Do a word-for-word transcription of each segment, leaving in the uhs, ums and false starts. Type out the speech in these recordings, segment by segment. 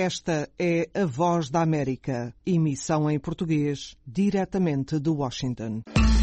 Esta é a Voz da América, emissão em português, diretamente de Washington.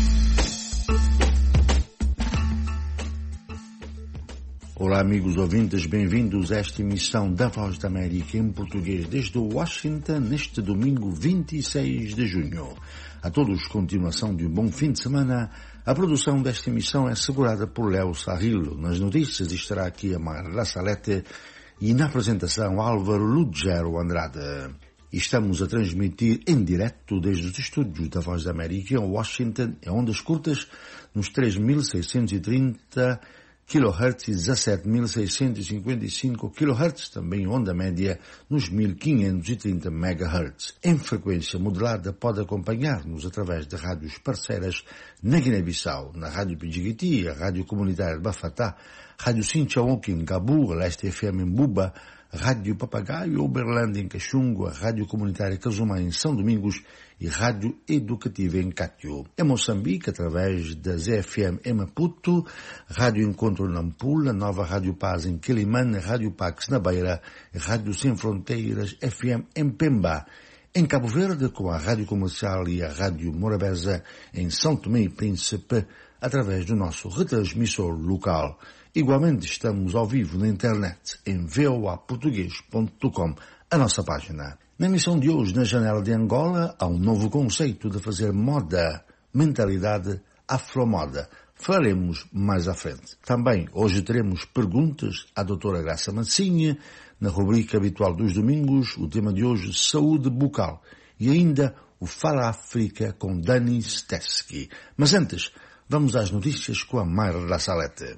Olá, amigos ouvintes, bem-vindos a esta emissão da Voz da América em português desde Washington, neste domingo vinte e seis de junho. A todos, continuação de um bom fim de semana. A produção desta emissão é assegurada por Léo Sarrilo. Nas notícias estará aqui a Mara Salete e na apresentação Álvaro Lugero Andrade. Estamos a transmitir em direto desde os estúdios da Voz da América em Washington, em ondas curtas, nos três mil seiscentos e trinta quilohertz e dezassete mil seiscentos e cinquenta e cinco quilohertz, também onda média nos mil quinhentos e trinta megahertz. Em frequência modulada pode acompanhar-nos através de rádios parceiras na Guiné-Bissau, na Rádio Pidjigiti, a Rádio Comunitária de Bafatá, Rádio Sinchaonk em Gabu, a Leste F M em Buba, Rádio Papagaio Oberlândia em Caxungo, a Rádio Comunitária Casumã em São Domingos e Rádio Educativa em Cátio. Em Moçambique, através da Z F M em Maputo, Rádio Encontro Nampula, Nova Rádio Paz em Quelimane, Rádio Pax na Beira, Rádio Sem Fronteiras F M em Pemba. Em Cabo Verde, com a Rádio Comercial e a Rádio Morabeza em São Tomé e Príncipe, através do nosso retransmissor local. Igualmente estamos ao vivo na internet em voa português ponto com, a nossa página. Na emissão de hoje, na Janela de Angola, há um novo conceito de fazer moda, mentalidade afromoda. Falaremos mais à frente. Também hoje teremos perguntas à doutora Graça Massinha, na rubrica habitual dos domingos, o tema de hoje, saúde bucal. E ainda o Fala África com Dani Stesky. Mas antes, vamos às notícias com a Mayra da Salete.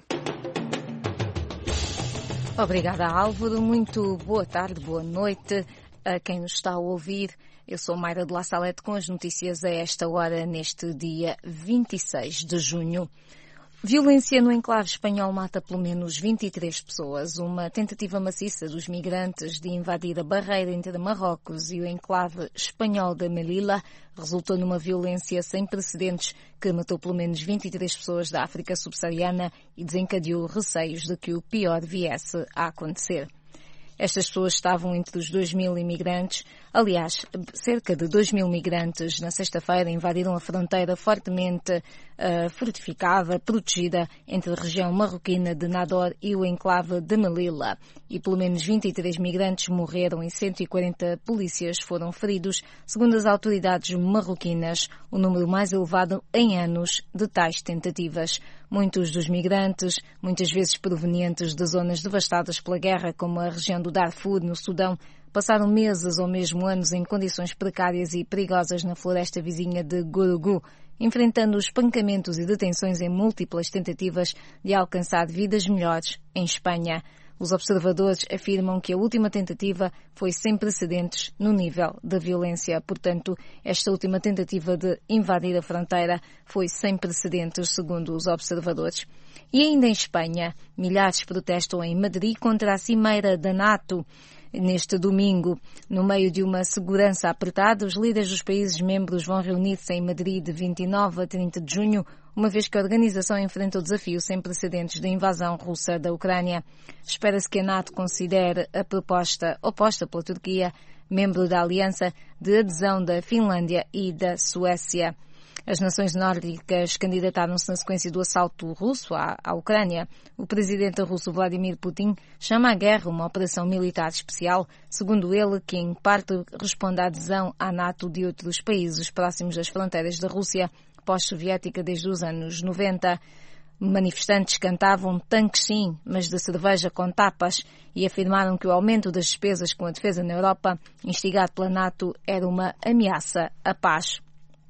Obrigada, Álvaro. Muito boa tarde, boa noite a quem nos está a ouvir. Eu sou Mayra de La Salete com as notícias a esta hora, neste dia vinte e seis de junho. Violência no enclave espanhol mata pelo menos vinte e três pessoas. Uma tentativa maciça dos migrantes de invadir a barreira entre Marrocos e o enclave espanhol de Melilla resultou numa violência sem precedentes que matou pelo menos vinte e três pessoas da África subsaariana e desencadeou receios de que o pior viesse a acontecer. Estas pessoas estavam entre os dois mil imigrantes. Aliás, cerca de dois mil migrantes na sexta-feira invadiram a fronteira fortemente uh, fortificada, protegida entre a região marroquina de Nador e o enclave de Melilla. E pelo menos vinte e três migrantes morreram e cento e quarenta polícias foram feridos, segundo as autoridades marroquinas, o número mais elevado em anos de tais tentativas. Muitos dos migrantes, muitas vezes provenientes de zonas devastadas pela guerra, como a região do Darfur, no Sudão, passaram meses ou mesmo anos em condições precárias e perigosas na floresta vizinha de Gourougou, enfrentando espancamentos e detenções em múltiplas tentativas de alcançar vidas melhores em Espanha. Os observadores afirmam que a última tentativa foi sem precedentes no nível da violência. Portanto, esta última tentativa de invadir a fronteira foi sem precedentes, segundo os observadores. E ainda em Espanha, milhares protestam em Madrid contra a cimeira da NATO. Neste domingo, no meio de uma segurança apertada, os líderes dos países membros vão reunir-se em Madrid de vinte e nove a trinta de junho, uma vez que a organização enfrenta o desafio sem precedentes da invasão russa da Ucrânia. Espera-se que a NATO considere a proposta oposta pela Turquia, membro da aliança, de adesão da Finlândia e da Suécia. As nações nórdicas candidataram-se na sequência do assalto russo à, à Ucrânia. O presidente russo Vladimir Putin chama a guerra uma operação militar especial, segundo ele, que em parte responde à adesão à NATO de outros países próximos das fronteiras da Rússia pós-soviética desde os anos noventa. Manifestantes cantavam tanques sim, mas de cerveja com tapas, e afirmaram que o aumento das despesas com a defesa na Europa, instigado pela NATO, era uma ameaça à paz.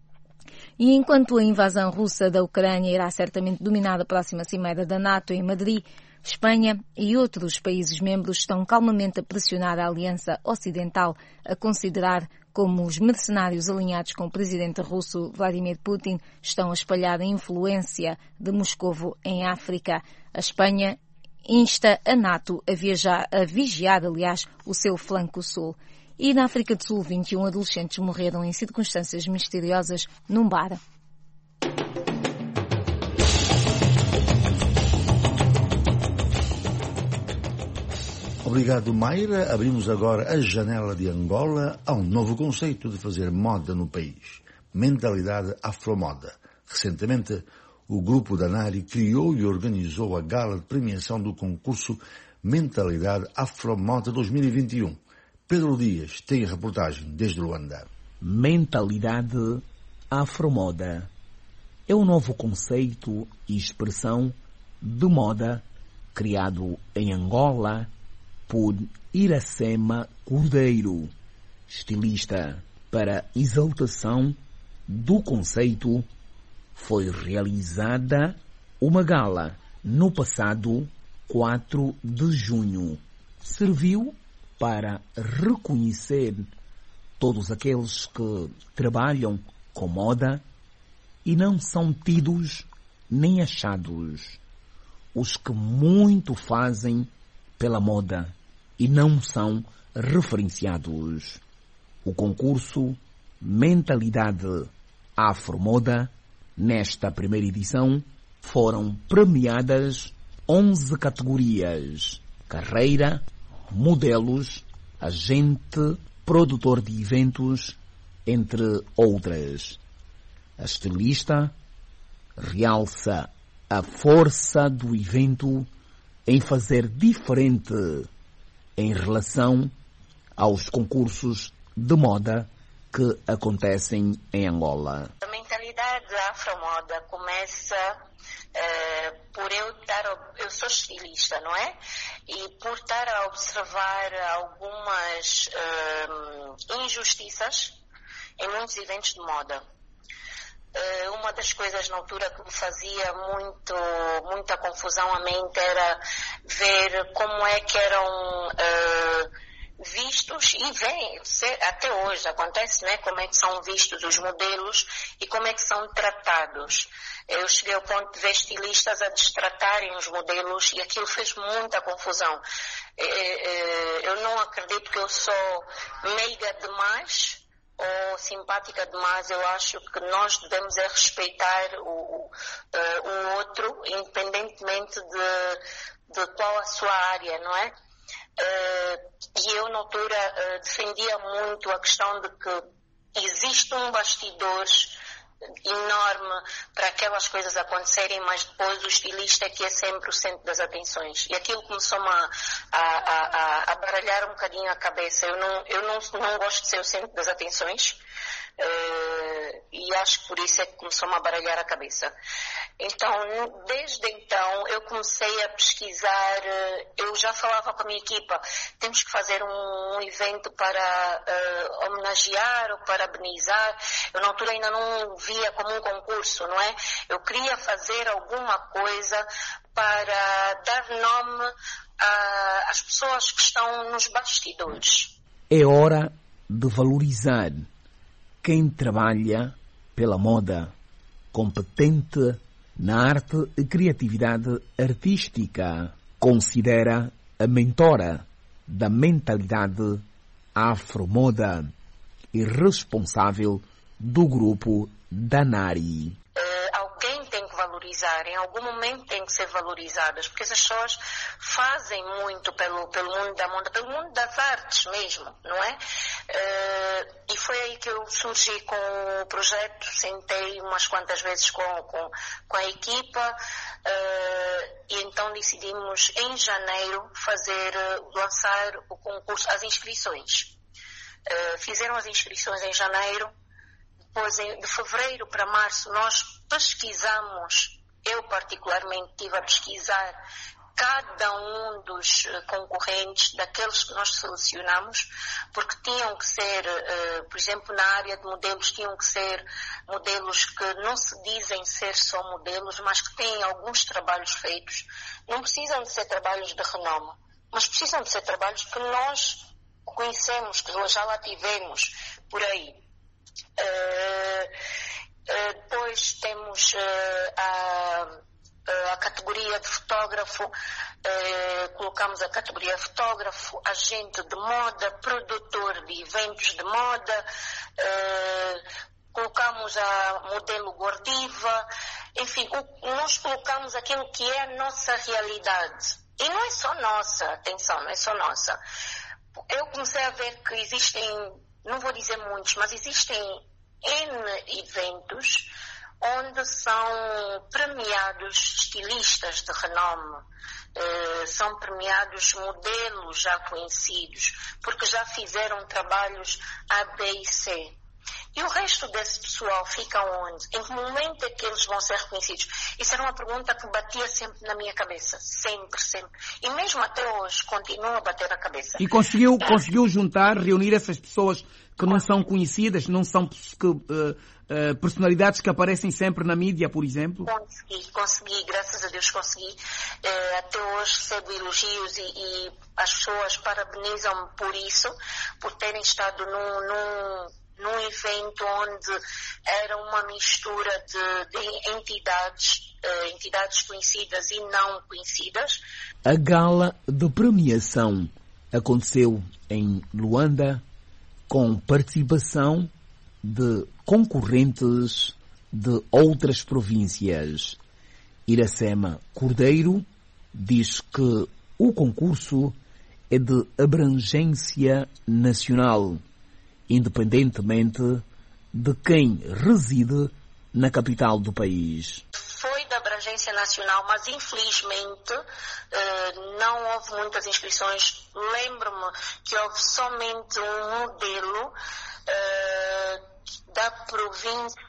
E enquanto a invasão russa da Ucrânia irá certamente dominar a próxima cimeira da NATO em Madrid, Espanha e outros países membros estão calmamente a pressionar a Aliança Ocidental a considerar como os mercenários alinhados com o presidente russo Vladimir Putin estão a espalhar a influência de Moscovo em África. A Espanha insta a NATO a, viajar, a vigiar, aliás, o seu flanco sul. E na África do Sul, vinte e um adolescentes morreram em circunstâncias misteriosas num bar. Obrigado, Mayra. Abrimos agora a janela de Angola a um novo conceito de fazer moda no país. Mentalidade afromoda. Recentemente, o grupo Danari criou e organizou a gala de premiação do concurso Mentalidade Afromoda dois mil e vinte e um. Pedro Dias tem a reportagem desde Luanda. Mentalidade Afromoda é um novo conceito e expressão de moda criado em Angola por Iracema Cordeiro, estilista. Para exaltação do conceito, foi realizada uma gala no passado quatro de junho. Serviu para reconhecer todos aqueles que trabalham com moda e não são tidos nem achados. Os que muito fazem pela moda e não são referenciados. O concurso Mentalidade Afromoda, nesta primeira edição, foram premiadas onze categorias: carreira, modelos, agente, produtor de eventos, entre outras. A estilista realça a força do evento em fazer diferente em relação aos concursos de moda que acontecem em Angola. A mentalidade afromoda começa uh, por eu estar, eu sou estilista, não é? E por estar a observar algumas uh, injustiças em muitos eventos de moda. Uh, uma das coisas na altura que me fazia muito, muita confusão à mente era ver como é que eram uh, vistos e vem, até hoje acontece, né? Como é que são vistos os modelos e como é que são tratados. Eu cheguei ao ponto de ver estilistas a destratarem os modelos e aquilo fez muita confusão. Eu não acredito que eu sou meiga demais ou simpática demais. Eu acho que nós devemos é respeitar o, o outro, independentemente de, de qual a sua área, não é? Uh, e eu na altura uh, defendia muito a questão de que existe um bastidor enorme para aquelas coisas acontecerem, mas depois o estilista é que é sempre o centro das atenções. E aquilo começou-me a, a, a, a baralhar um bocadinho a cabeça. Eu não, eu não, não gosto de ser o centro das atenções. Uh, e acho que por isso é que começou-me a baralhar a cabeça. Então, desde então, eu comecei a pesquisar, uh, eu já falava com a minha equipa, temos que fazer um, um evento para uh, homenagear ou parabenizar. Eu na altura ainda não via como um concurso, não é? Eu queria fazer alguma coisa para dar nome a, às pessoas que estão nos bastidores. É hora de valorizar quem trabalha pela moda, competente na arte e criatividade artística, considera a mentora da mentalidade afromoda e responsável do grupo Danari. Uh, alguém tem que valorizar, em algum momento tem que ser valorizadas, porque essas pessoas fazem muito pelo, pelo mundo da moda, pelo mundo das artes mesmo, não é? Uh, e foi aí que eu surgi com o projeto, sentei umas quantas vezes com, com, com a equipa uh, e então decidimos em janeiro fazer, lançar o concurso, as inscrições. Uh, fizeram as inscrições em janeiro. Depois, de fevereiro para março, nós pesquisamos, eu particularmente estive a pesquisar cada um dos concorrentes, daqueles que nós selecionamos, porque tinham que ser, por exemplo, na área de modelos, tinham que ser modelos que não se dizem ser só modelos, mas que têm alguns trabalhos feitos. Não precisam de ser trabalhos de renome, mas precisam de ser trabalhos que nós conhecemos, que já lá tivemos por aí. Uh, uh, depois temos uh, a, a categoria de fotógrafo, uh, colocamos a categoria de fotógrafo, agente de moda, produtor de eventos de moda, uh, colocamos a modelo Gordiva, enfim, o, nós colocamos aquilo que é a nossa realidade. E não é só nossa, atenção, não é só nossa. Eu comecei a ver que existem, não vou dizer muitos, mas existem N eventos onde são premiados estilistas de renome, eh, são premiados modelos já conhecidos, porque já fizeram trabalhos A, B e C. E o resto desse pessoal fica onde? Em que momento é que eles vão ser reconhecidos? Isso era uma pergunta que batia sempre na minha cabeça. Sempre, sempre. E mesmo até hoje continua a bater a cabeça. E conseguiu, conseguiu juntar, reunir essas pessoas que não são conhecidas, não são que, uh, uh, personalidades que aparecem sempre na mídia, por exemplo? Consegui, consegui, graças a Deus consegui. Uh, até hoje recebo elogios e, e as pessoas parabenizam-me por isso, por terem estado num... num num evento onde era uma mistura de, de entidades, uh, entidades conhecidas e não conhecidas. A gala de premiação aconteceu em Luanda com participação de concorrentes de outras províncias. Iracema Cordeiro diz que o concurso é de abrangência nacional, independentemente de quem reside na capital do país. Foi da abrangência nacional, mas infelizmente não houve muitas inscrições. Lembro-me que houve somente um modelo da província,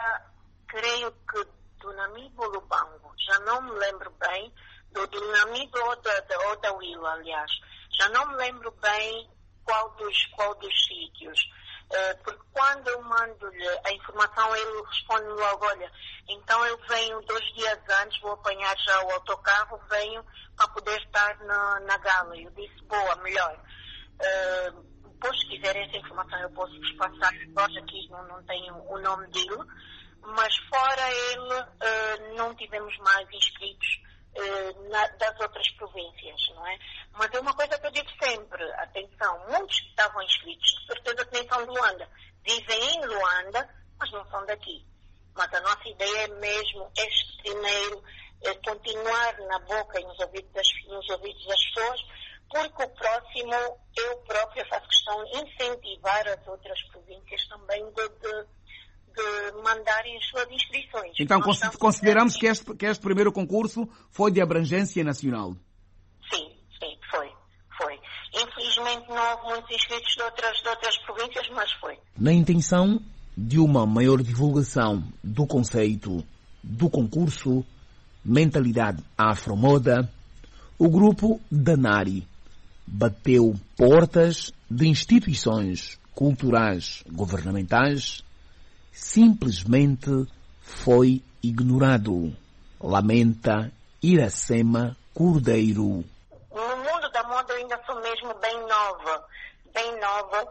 creio que do Namibo-Lubango, já não me lembro bem, do, do Namibo ou da, da, ou da Wilo, aliás, já não me lembro bem qual dos, qual dos sítios, uh, porque quando eu mando-lhe a informação, ele responde logo, olha, então eu venho dois dias antes, vou apanhar já o autocarro, venho para poder estar na, na gala. Eu disse, boa, melhor. Uh, depois, se quiser essa informação, eu posso vos passar, nós aqui não, não tenho o nome dele, mas fora ele, uh, não tivemos mais inscritos Na, das outras províncias, não é? Mas é uma coisa que eu digo sempre, atenção, muitos que estavam inscritos, de certeza que nem são de Luanda, vivem em Luanda, mas não são daqui. Mas a nossa ideia é mesmo este primeiro, é continuar na boca e nos ouvidos das, nos ouvidos das pessoas, porque o próximo, eu própria faço questão de incentivar as outras províncias também de, de de mandarem as suas inscrições. Então, cons consideramos que este, que este primeiro concurso foi de abrangência nacional? Sim, sim, foi, foi. Infelizmente não houve muitos inscritos de outras, de outras províncias, mas foi. Na intenção de uma maior divulgação do conceito do concurso Mentalidade Afromoda, o grupo Danari bateu portas de instituições culturais governamentais, simplesmente foi ignorado, lamenta Iracema Cordeiro. No mundo da moda eu ainda sou mesmo bem nova, bem nova.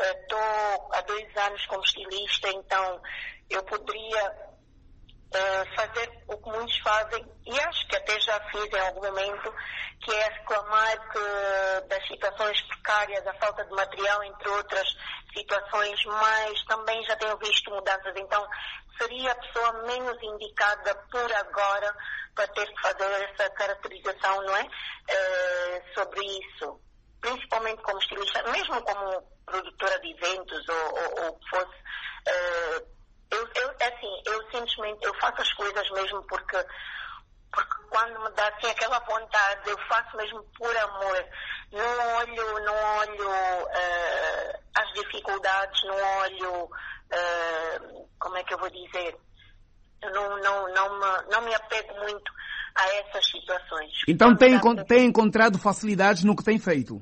Estou há dois anos como estilista, então eu poderia uh, fazer o que muitos fazem, e acho que até já fiz em algum momento, que é reclamar que, das situações precárias, a falta de material, entre outras situações, mas também já tenho visto mudanças. Então, seria a pessoa menos indicada por agora para ter que fazer essa caracterização, não é? Uh, sobre isso. Principalmente como estilista, mesmo como produtora de eventos ou o que fosse. Uh, eu, eu, assim, eu simplesmente eu faço as coisas mesmo porque, porque quando me dá assim, aquela vontade, eu faço mesmo por amor. Não olho, não olho uh, as dificuldades, não olho, uh, como é que eu vou dizer, eu não, não, não, me, não me apego muito a essas situações. Então tem, dá... tem encontrado facilidades no que tem feito?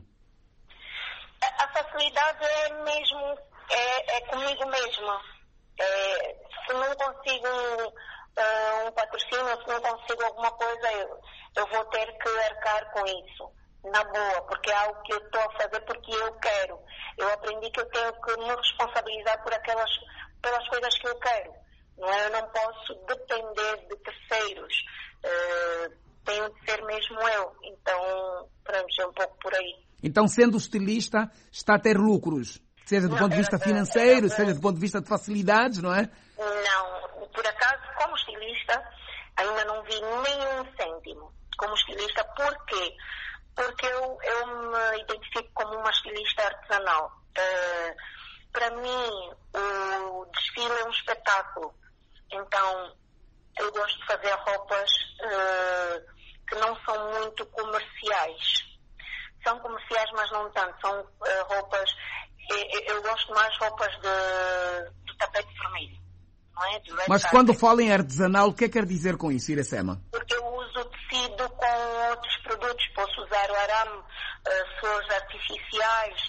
A, a facilidade é mesmo, é, é comigo mesma. É, se não consigo uh, um patrocínio, se não consigo alguma coisa, eu, eu vou ter que arcar com isso. Na boa, porque é algo que eu estou a fazer porque eu quero. Eu aprendi que eu tenho que me responsabilizar por aquelas, pelas coisas que eu quero. Não é? Eu não posso depender de terceiros. Uh, tenho de ser mesmo eu. Então, pronto, é um pouco por aí. Então, sendo estilista, está a ter lucros? Seja do não, ponto de vista financeiro, seja do ponto de vista de facilidades, não é? Não. Por acaso, como estilista, ainda não vi nenhum cêntimo. como estilista. Por quê? Porque eu, eu me identifico como uma estilista artesanal. Uh, para mim, o desfile é um espetáculo. Então, eu gosto de fazer roupas uh, que não são muito comerciais. São comerciais, mas não tanto. São uh, roupas... Eu, eu gosto mais de roupas de, de tapete vermelho. Não é? De mas carpet. Quando fala em artesanal, o que quer dizer com isso, Iracema? Porque eu uso tecido com outros produtos. Posso usar o arame, uh, flores artificiais,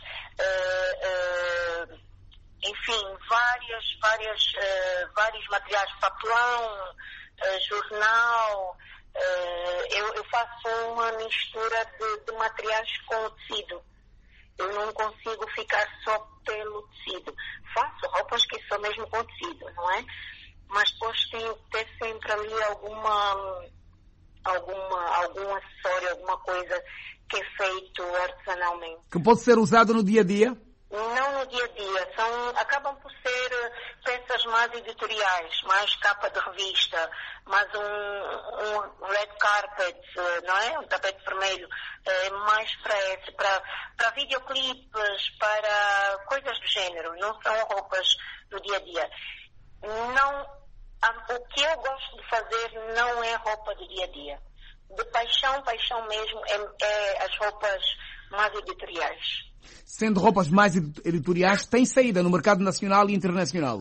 uh, uh, enfim, várias, várias, uh, vários materiais, papelão, uh, jornal. Uh, eu, eu faço uma mistura de, de materiais com o tecido. Eu não consigo ficar só pelo tecido. Faço roupas que são mesmo com tecido, não é? Mas depois tenho que ter sempre ali alguma, alguma, algum acessório, alguma coisa que é feito artesanalmente. Que pode ser usado no dia a dia? Não no dia a dia. São, acabam por ser peças mais editoriais, mais capa de revista, mais um, um red carpet, não é? Um tapete vermelho, é mais para esse, para, para videoclipes, para coisas do género. Não são roupas do dia a dia. Não, o que eu gosto de fazer não é roupa do dia a dia. De paixão, paixão mesmo, é, é as roupas mais editoriais. Sendo roupas mais editoriais, tem saída no mercado nacional e internacional?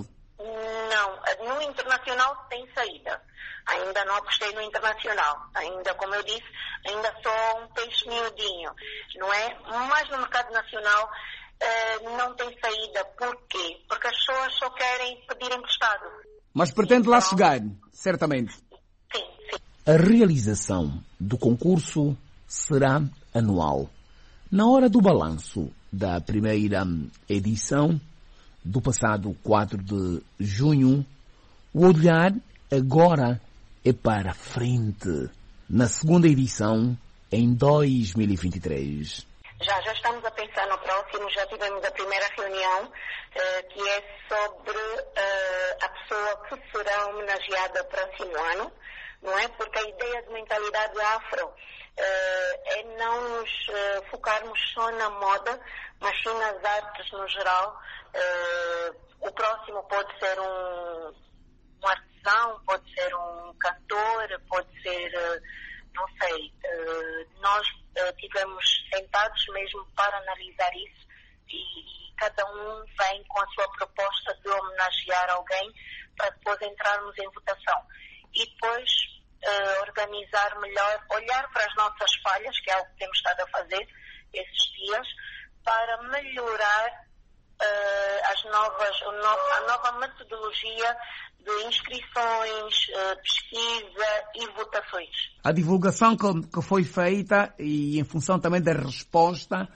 Não, no internacional tem saída. Ainda não apostei no internacional. Ainda, como eu disse, ainda sou um peixe miudinho, não é? Mas no mercado nacional uh, não tem saída. Por quê? Porque as pessoas só querem pedir emprestado. Mas pretende lá chegar, certamente. Sim, sim. A realização do concurso será anual. Na hora do balanço da primeira edição, do passado quatro de junho, o olhar agora é para frente, na segunda edição, em dois mil e vinte e três. Já, já estamos a pensar no próximo, já tivemos a primeira reunião, uh, que é sobre uh, a pessoa que será homenageada no próximo ano, não é? Porque a ideia de mentalidade afro Uh, é não nos uh, focarmos só na moda, mas sim nas artes no geral. Uh, o próximo pode ser um, um artesão, pode ser um cantor, pode ser, uh, não sei, uh, nós uh, tivemos sentados mesmo para analisar isso e, e cada um vem com a sua proposta de homenagear alguém para depois entrarmos em votação. E depois Uh, organizar melhor, olhar para as nossas falhas, que é algo que temos estado a fazer esses dias, para melhorar uh, as novas, o no, a nova metodologia de inscrições, uh, pesquisa e votações. A divulgação que, que foi feita e em função também da resposta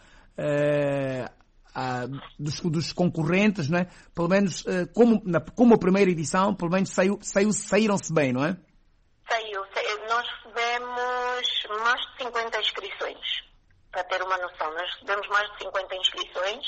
uh, a, dos, dos concorrentes, não é? Pelo menos uh, como, na, como a primeira edição, pelo menos saiu, saiu, saíram-se bem, não é? Saiu. Nós recebemos mais de cinquenta inscrições, para ter uma noção. Nós recebemos mais de cinquenta inscrições.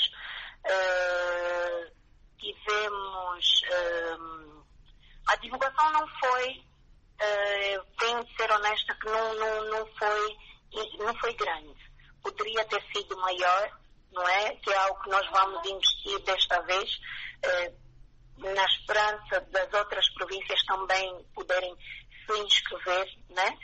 Uh, tivemos... Uh, a divulgação não foi, uh, tenho de ser honesta, que não, não, não, foi, não foi grande. Poderia ter sido maior, não é? Que é algo que nós vamos investir desta vez, uh, na esperança das outras províncias também poderem se inscrever, né?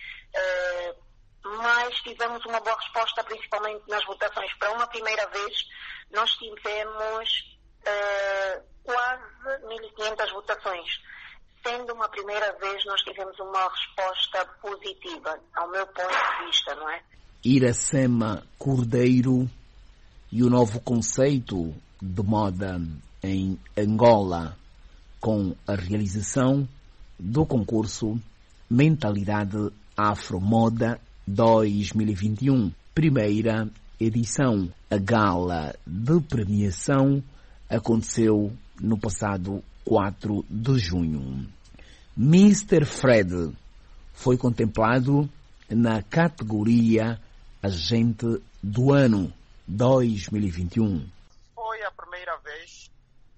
Uh, mas tivemos uma boa resposta, principalmente nas votações. Para uma primeira vez, nós tivemos uh, quase mil e quinhentas votações. Sendo uma primeira vez, nós tivemos uma resposta positiva, ao meu ponto de vista, não é? Iracema Cordeiro e o novo conceito de moda em Angola, com a realização do concurso Mentalidade Afromoda dois mil e vinte e um, primeira edição. A gala de premiação aconteceu no passado quatro de junho. mister Fred foi contemplado na categoria Agente do Ano dois mil e vinte e um. Foi a primeira vez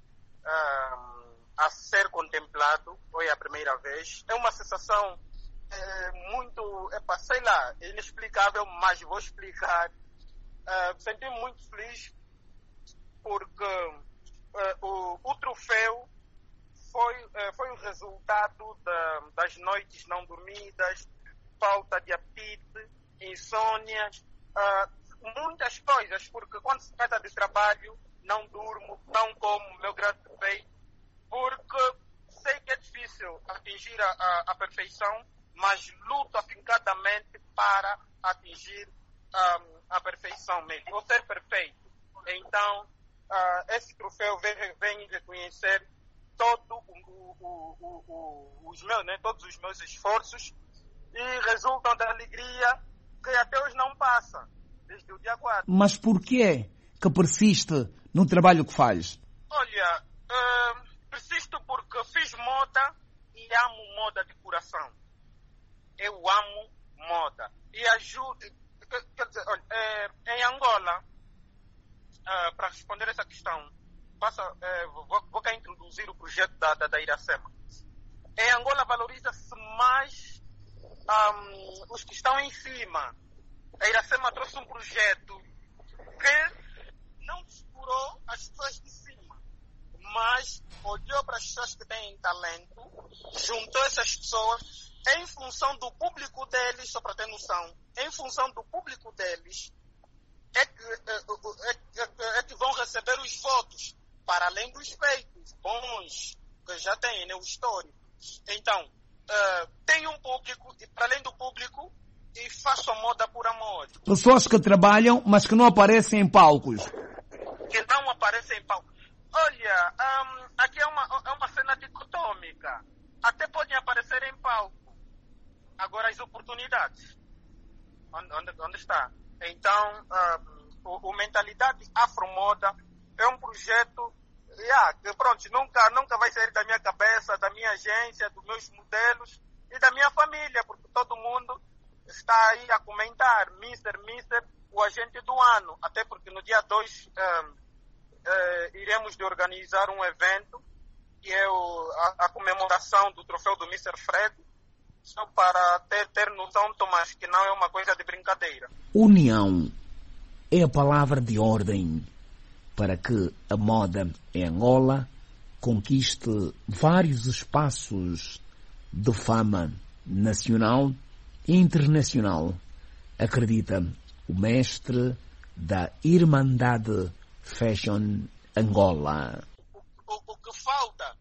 uh, a ser contemplado, foi a primeira vez. É uma sensação é muito, epa, sei lá, inexplicável, mas vou explicar. Uh, Senti-me muito feliz porque uh, o, o troféu foi, uh, foi o resultado da, das noites não dormidas, falta de apetite, insônia, uh, muitas coisas, porque quando se trata de trabalho, não durmo, não como, meu grande defeito, porque sei que é difícil atingir a, a, a perfeição, mas luto afincadamente para atingir um, a perfeição mesmo, ou ser perfeito. Então, uh, esse troféu vem, vem reconhecer todo o, o, o, o, os meus, né, todos os meus esforços e resultam da alegria que até hoje não passa, desde o dia quatro. Mas por que que persiste no trabalho que faz? Olha, uh, persisto porque fiz moda e amo moda de coração. Eu amo moda. E ajudo... Quer dizer, olha, é, em Angola, uh, para responder essa questão, passa, é, vou, vou cá introduzir o projeto da, da, da Iracema. Em Angola valoriza-se mais um, os que estão em cima. A Iracema trouxe um projeto que não segurou as pessoas de cima, mas olhou para as pessoas que têm talento, juntou essas pessoas em função do público deles, só para ter noção, em função do público deles, é que, é, é, é que vão receber os votos, para além dos feitos bons que já têm, né, o histórico. Então, uh, tem um público, e para além do público, e faço a moda por amor. Pessoas que trabalham, mas que não aparecem em palcos. Que não aparecem em palcos. Olha, um, aqui é uma, é uma cena dicotômica. Até podem aparecer em palco. Agora as oportunidades. Onde, onde, onde está? Então, um, o, o Mentalidade Afromoda é um projeto yeah, que, pronto, nunca, nunca vai sair da minha cabeça, da minha agência, dos meus modelos e da minha família, porque todo mundo está aí a comentar, mister, mister, o agente do ano. Até porque no dia dois um, uh, iremos de organizar um evento, que é o, a, a comemoração do troféu do mister Fred, só para ter, ter noção, Tomás, que não é uma coisa de brincadeira. União é a palavra de ordem para que a moda em Angola conquiste vários espaços de fama nacional e internacional, acredita o mestre da Irmandade Fashion Angola. O, o, o que falta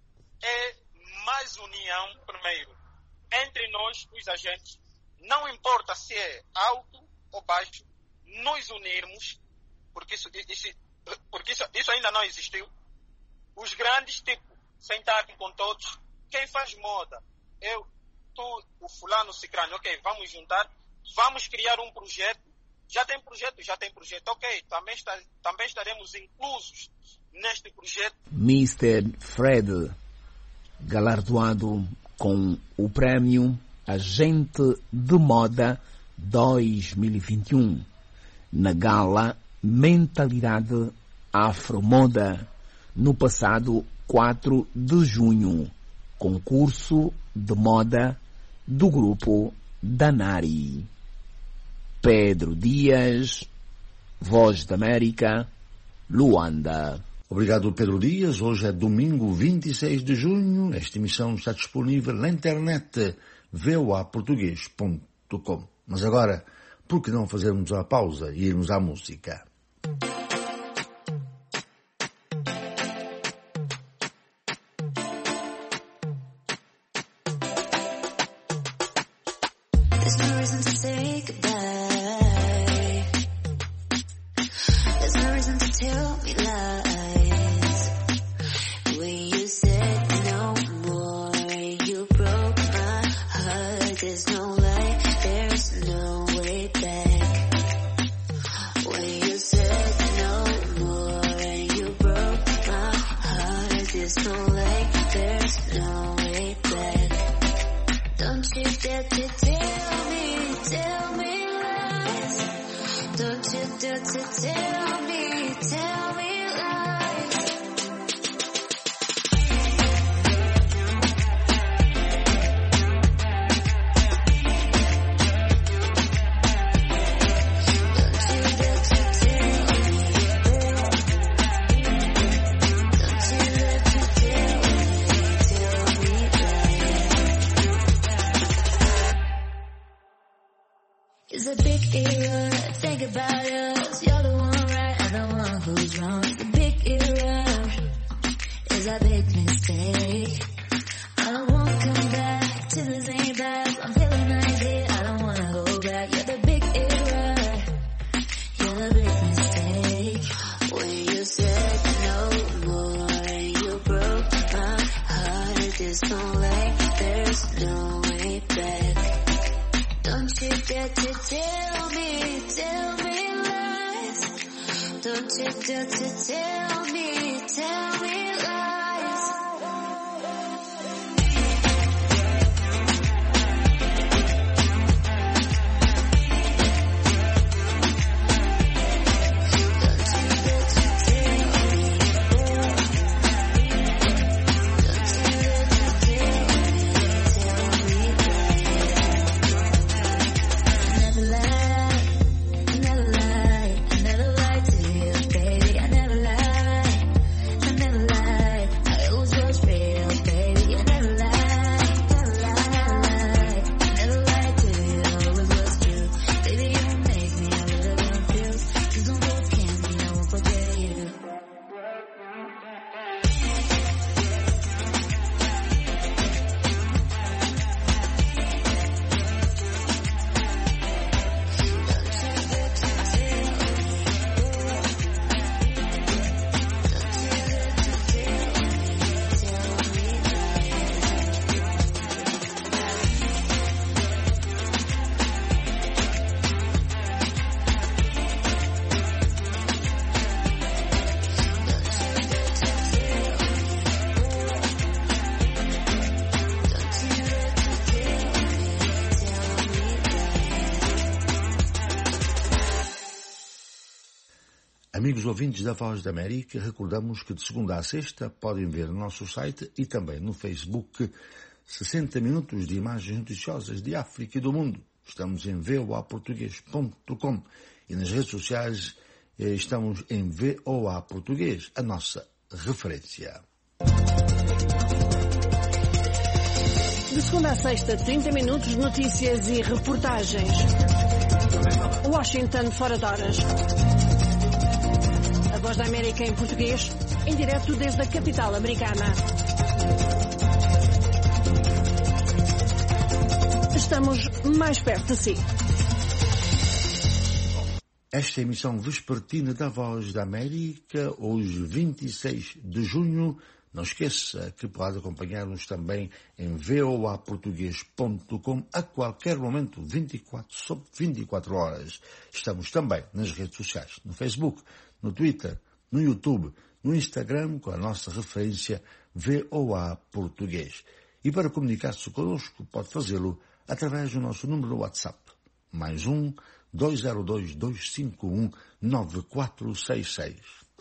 é mais união, primeiro, entre nós, os agentes. Não importa se é alto ou baixo, nos unirmos, porque isso, isso, porque isso, isso ainda não existiu. Os grandes, tipo, sentar com todos. Quem faz moda? Eu, tu, o fulano, cicrano, ok, vamos juntar, vamos criar um projeto. Já tem projeto, já tem projeto, ok, também, está, também estaremos inclusos neste projeto. mister Fred, galardoado com o prêmio Agente de Moda dois mil e vinte e um, na gala Mentalidade Afromoda, no passado quatro de junho, concurso de moda do grupo Danari. Pedro Dias, Voz da América, Luanda. Obrigado, Pedro Dias. Hoje é domingo vinte e seis de junho. Esta emissão está disponível na internet v o a português ponto com. Mas agora, por que não fazermos a pausa e irmos à música? There's a big error, think about us. You're the one right, I'm the one who's wrong. The big error is a big mistake. I don't wanna come back to the same path. I'm feeling right here, I don't wanna hold back. You're the big error, you're the big mistake. When you said no more and you broke my heart, there's no way, there's no way back. Don't you dare to tell me, tell me lies. Don't you dare to tell me, tell me lies. Amigos ouvintes da Voz da América, recordamos que de segunda a sexta podem ver no nosso site e também no Facebook sessenta minutos de imagens noticiosas de África e do mundo. Estamos em v o a português ponto com e nas redes sociais estamos em V O A Português, a nossa referência. De segunda a sexta, trinta minutos de notícias e reportagens. Washington fora de horas. A Voz da América em português, em direto desde a capital americana. Estamos mais perto de si. Esta emissão vespertina da Voz da América, hoje vinte e seis de junho, não esqueça que pode acompanhar-nos também em v o a português ponto com a qualquer momento, vinte e quatro sobre vinte e quatro horas. Estamos também nas redes sociais, no Facebook, no Twitter, no YouTube, no Instagram, com a nossa referência V O A Português. E para comunicar-se connosco, pode fazê-lo através do nosso número WhatsApp, mais um, dois zero dois, dois cinco um, nove quatro seis seis.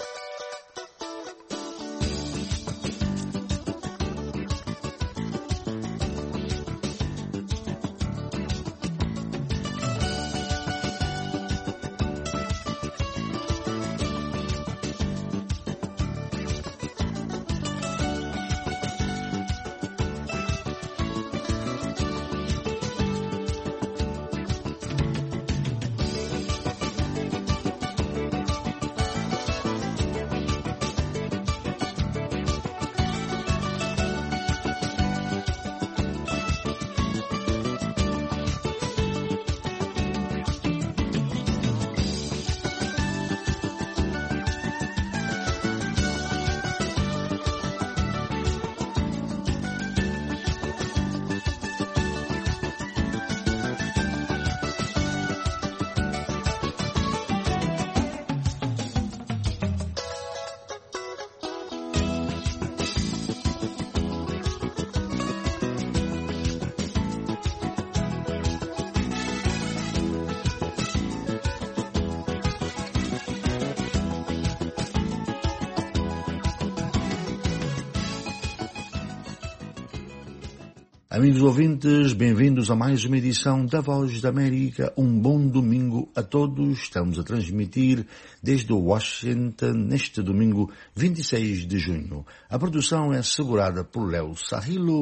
Amigos ouvintes, bem-vindos a mais uma edição da Voz da América. Um bom domingo a todos. Estamos a transmitir desde Washington neste domingo vinte e seis de junho. A produção é assegurada por Léo Sarrilo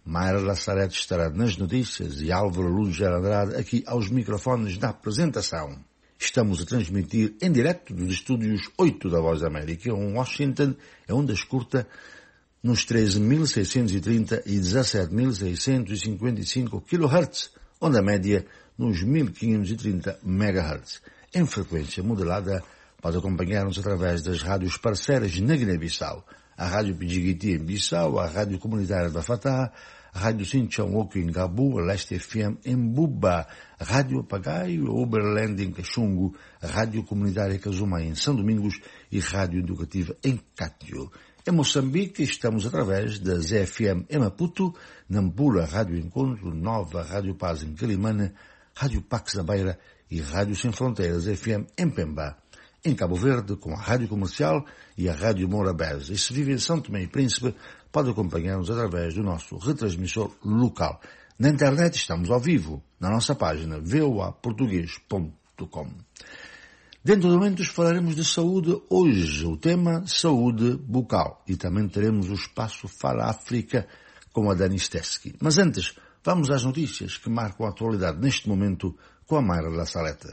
Mayra Lassarete estará nas notícias e Álvaro Lúger Andrade aqui aos microfones da apresentação. Estamos a transmitir em direto dos estúdios oito da Voz da América, em Washington, é onde escuta nos treze mil seiscentos e trinta e dezassete mil seiscentos e cinquenta e cinco kHz, onde a média nos mil quinhentos e trinta megahertz. Em frequência modulada, pode acompanhar-nos através das rádios parceiras na Guiné-Bissau, a Rádio Pidjigiti em Bissau, a Rádio Comunitária da Fatah, a Rádio Sinchonwoku em Gabu, a Leste F M em Buba, a Rádio Apagaio, a Oberland em Caxungo, a Rádio Comunitária Kazuma em São Domingos e Rádio Educativa em Cátio. Em Moçambique estamos através da Z F M em Maputo, Nampula, Rádio Encontro, Nova, Rádio Paz em Quelimane, Rádio Pax da Beira e Rádio Sem Fronteiras F M em Pemba. Em Cabo Verde, com a Rádio Comercial e a Rádio Morabeza. E se vive em São Tomé e Príncipe, pode acompanhar-nos através do nosso retransmissor local. Na internet estamos ao vivo, na nossa página v o a português ponto com. Dentro de momentos falaremos de saúde hoje, o tema saúde bucal. E também teremos o espaço Fala África com a Dani Steski. Mas antes, vamos às notícias que marcam a atualidade neste momento com a Mayra Lassarete.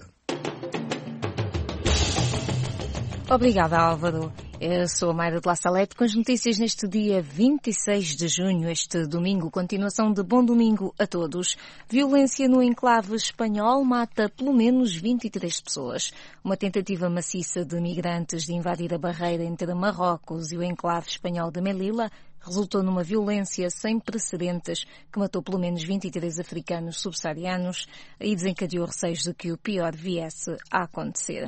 Obrigada, Álvaro. Eu sou a Mayra de La Salete com as notícias neste dia vinte e seis de junho, este domingo. Continuação de bom domingo a todos. Violência no enclave espanhol mata pelo menos vinte e três pessoas. Uma tentativa maciça de migrantes de invadir a barreira entre Marrocos e o enclave espanhol de Melilla resultou numa violência sem precedentes que matou pelo menos vinte e três africanos subsaarianos e desencadeou receios de que o pior viesse a acontecer.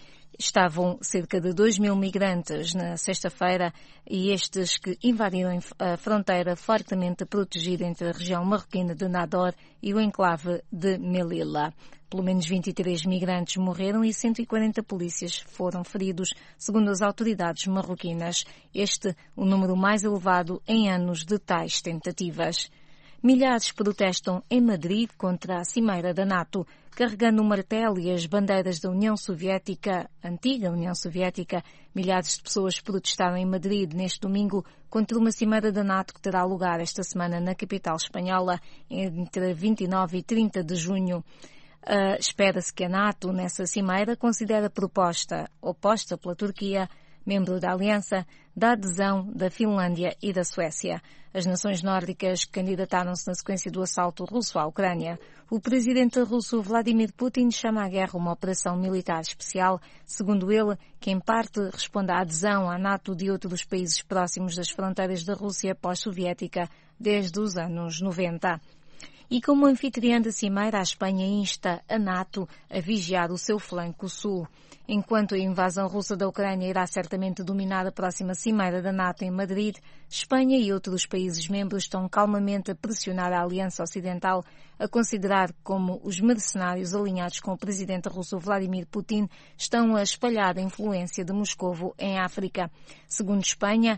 Estavam cerca de dois mil migrantes na sexta-feira e estes que invadiram a fronteira fortemente protegida entre a região marroquina de Nador e o enclave de Melilla. Pelo menos vinte e três migrantes morreram e cento e quarenta polícias foram feridos, segundo as autoridades marroquinas. Este, o número mais elevado em anos de tais tentativas. Milhares protestam em Madrid contra a cimeira da NATO, carregando o martelo e as bandeiras da União Soviética, antiga União Soviética. Milhares de pessoas protestaram em Madrid neste domingo contra uma cimeira da NATO que terá lugar esta semana na capital espanhola, entre vinte e nove e trinta de junho. Uh, espera-se que a NATO, nessa cimeira, considere a proposta oposta pela Turquia, membro da Aliança, da adesão da Finlândia e da Suécia. As nações nórdicas candidataram-se na sequência do assalto russo à Ucrânia. O presidente russo Vladimir Putin chama à guerra uma operação militar especial, segundo ele, que em parte responde à adesão à NATO de outros países próximos das fronteiras da Rússia pós-soviética desde os anos noventa. E como anfitriã da cimeira, a Espanha insta a NATO a vigiar o seu flanco sul. Enquanto a invasão russa da Ucrânia irá certamente dominar a próxima cimeira da NATO em Madrid, Espanha e outros países membros estão calmamente a pressionar a Aliança Ocidental a considerar como os mercenários alinhados com o presidente russo Vladimir Putin estão a espalhar a influência de Moscovo em África. Segundo Espanha,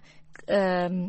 uh,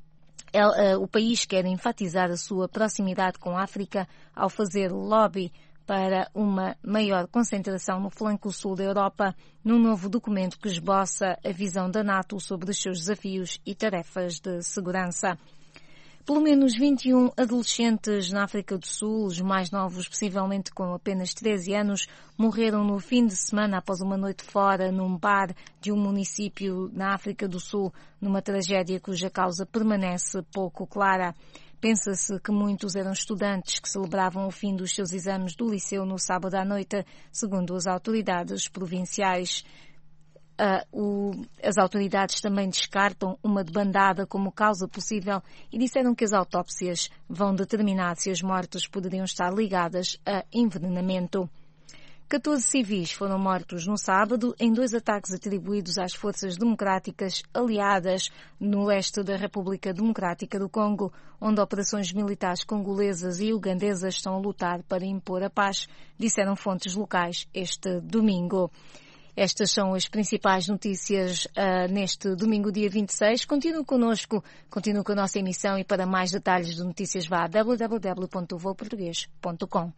o país quer enfatizar a sua proximidade com a África ao fazer lobby para uma maior concentração no flanco sul da Europa, num novo documento que esboça a visão da NATO sobre os seus desafios e tarefas de segurança. Pelo menos vinte e um adolescentes na África do Sul, os mais novos possivelmente com apenas treze anos, morreram no fim de semana após uma noite fora num bar de um município na África do Sul, numa tragédia cuja causa permanece pouco clara. Pensa-se que muitos eram estudantes que celebravam o fim dos seus exames do liceu no sábado à noite, segundo as autoridades provinciais. Uh, o, as autoridades também descartam uma debandada como causa possível e disseram que as autópsias vão determinar se as mortes poderiam estar ligadas a envenenamento. catorze civis foram mortos no sábado em dois ataques atribuídos às forças democráticas aliadas no leste da República Democrática do Congo, onde operações militares congolesas e ugandesas estão a lutar para impor a paz, disseram fontes locais este domingo. Estas são as principais notícias uh, neste domingo, dia vinte e seis. Continue connosco, continue com a nossa emissão e para mais detalhes de notícias vá a w w w ponto voo português ponto com.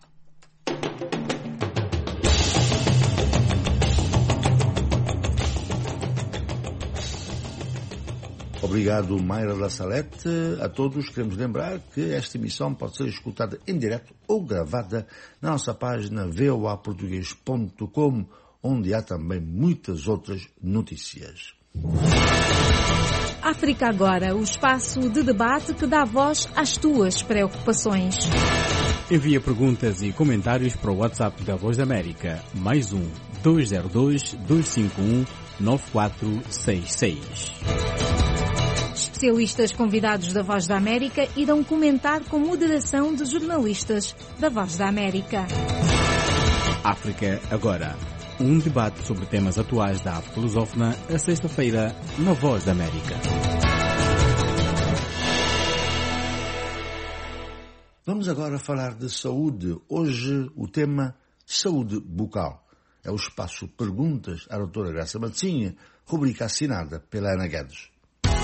Obrigado, Mayra da Salete. A todos queremos lembrar que esta emissão pode ser escutada em direto ou gravada na nossa página v o a português ponto com, onde há também muitas outras notícias. África Agora, o espaço de debate que dá voz às tuas preocupações. Envia perguntas e comentários para o WhatsApp da Voz da América, mais um dois zero dois, dois cinco um, nove quatro seis seis. Especialistas convidados da Voz da América irão comentar com moderação de jornalistas da Voz da América. África Agora, um debate sobre temas atuais da África lusófona, a sexta-feira, na Voz da América. Vamos agora falar de saúde. Hoje o tema saúde bucal. É o espaço Perguntas à doutora Graça Matzinha, rubrica assinada pela Ana Guedes.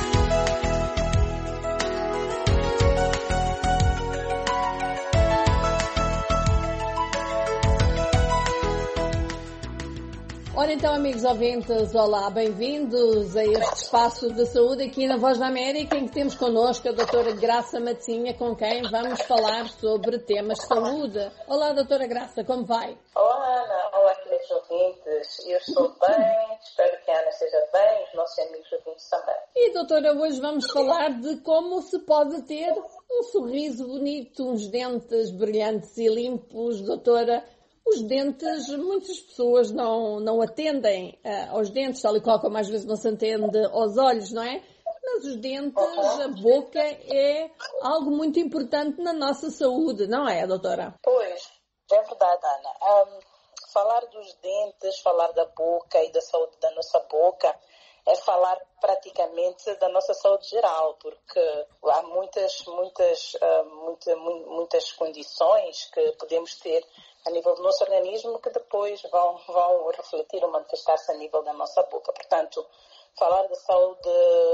Ora então, amigos ouvintes, olá, bem-vindos a este espaço de saúde aqui na Voz da América, em que temos connosco a doutora Graça Matzinha, com quem vamos falar sobre temas de saúde. Olá, doutora Graça, como vai? Olá, Ana. Olá, queridos ouvintes. Eu estou bem, espero que a Ana esteja bem, os nossos amigos ouvintes também. E, doutora, hoje vamos falar de como se pode ter um sorriso bonito, uns dentes brilhantes e limpos, doutora. Os dentes, muitas pessoas não, não atendem uh, aos dentes, tal e qual como às vezes não se atende aos olhos, não é? Mas os dentes, a boca é algo muito importante na nossa saúde, não é, doutora? Pois, é verdade, Ana. Um, falar dos dentes, falar da boca e da saúde da nossa boca é falar praticamente da nossa saúde geral, porque há muitas, muitas, uh, muita, muitas condições que podemos ter a nível do nosso organismo que depois vão, vão refletir ou manifestar-se a nível da nossa boca. Portanto, falar de saúde